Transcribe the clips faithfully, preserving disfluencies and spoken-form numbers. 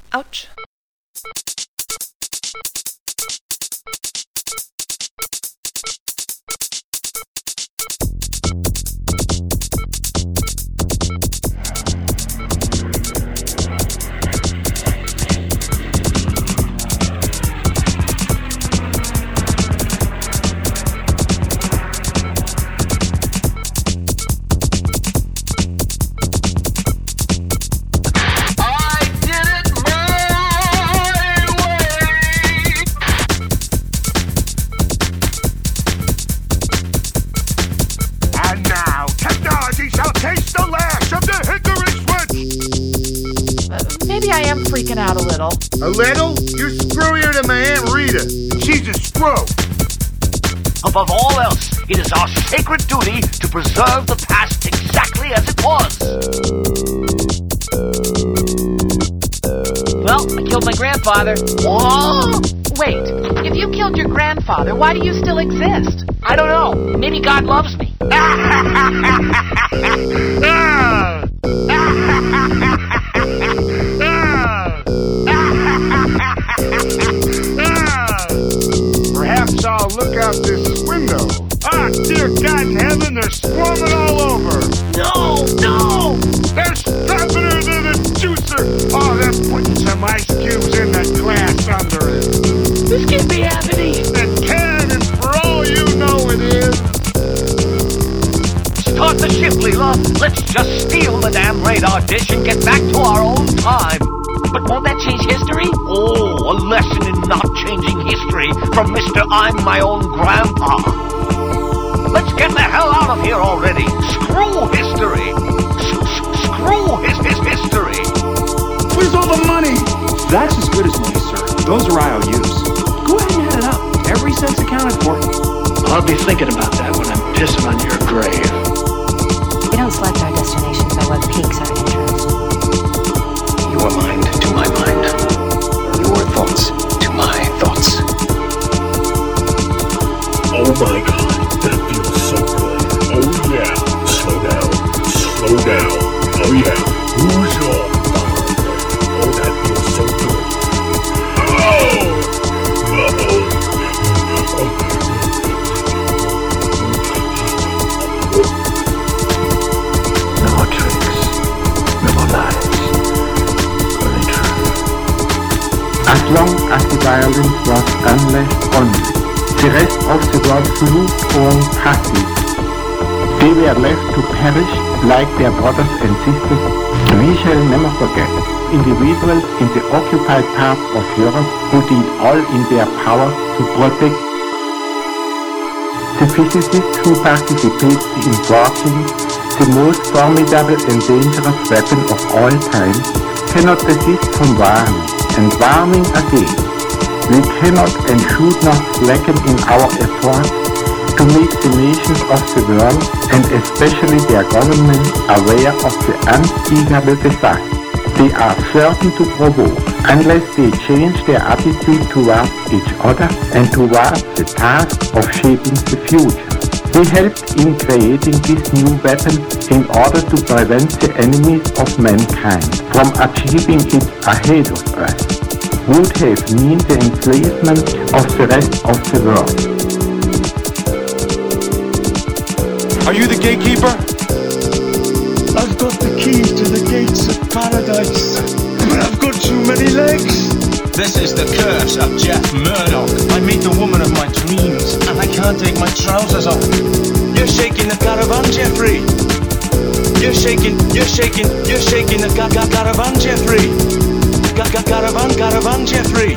Ouch. Freaking out a little. A little? You're screwier than my Aunt Rita. She's a screw. Above all else, it is our sacred duty to preserve the past exactly as it was. Well, I killed my grandfather. What? Wait, if you killed your grandfather, why do you still exist? I don't know. Maybe God loves me. Perhaps I'll look out this window. Ah, dear God in heaven, they're swarming all over. No, no! They're stuffing her to the juicer. Oh, they're putting some ice cubes in the glass under it. This can't be happening. It can, and for all you know it is. Start the ship, Leela. Let's just steal the damn radar dish and get back to our own time. But won't that change history? Oh, a lesson in not changing history from Mister I'm my own grandpa. Let's get the hell out of here already. Screw history. S- screw his, his history. Where's all the money? That's as good as money, sir. Those are I O Us. Go ahead and add it up. Every cent's accounted for. I'll be thinking about that when I'm pissing on your grave. We don't select our destinations by what piques our interest. Your mind to my mind. Your thoughts to my thoughts. Oh my God, that feels so good. Oh yeah. Slow down. Slow down. Oh yeah. Who's your father? Oh, that feels so good. Oh! Oh! No more tricks. No more lies. Only truth. As long as the violence was unleashed only, the rest of the world flew on passive. They were left to perish like their brothers and sisters. We shall never forget individuals in the occupied part of Europe who did all in their power to protect the physicists who participated in forging the most formidable and dangerous weapon of all time cannot desist from warning and warning again. We cannot and should not slacken in our efforts to make the nations of the world, and especially their governments, aware of the unspeakable disaster they are certain to provoke unless they change their attitude towards each other and towards the task of shaping the future. We helped in creating this new weapon in order to prevent the enemies of mankind from achieving it ahead of us. Would have meant the enslavement of the rest of the world. Are you the gatekeeper? I've got the key to the gates of paradise, but I've got too many legs. This is the curse of Jeff Murdoch. I meet the woman of my dreams, and I can't take my trousers off. You're shaking the caravan, Jeffrey. You're shaking, you're shaking, you're shaking the ca- ca- caravan, Jeffrey. Ca- ca- caravan, caravan, Jeffrey.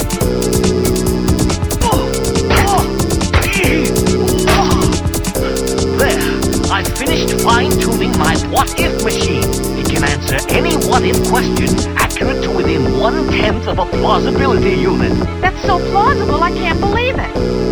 Oh, oh, oh. There, I finished fine-tuning my what-if machine. It can answer any what-if question accurate to within one-tenth of a plausibility unit. That's so plausible, I can't believe it.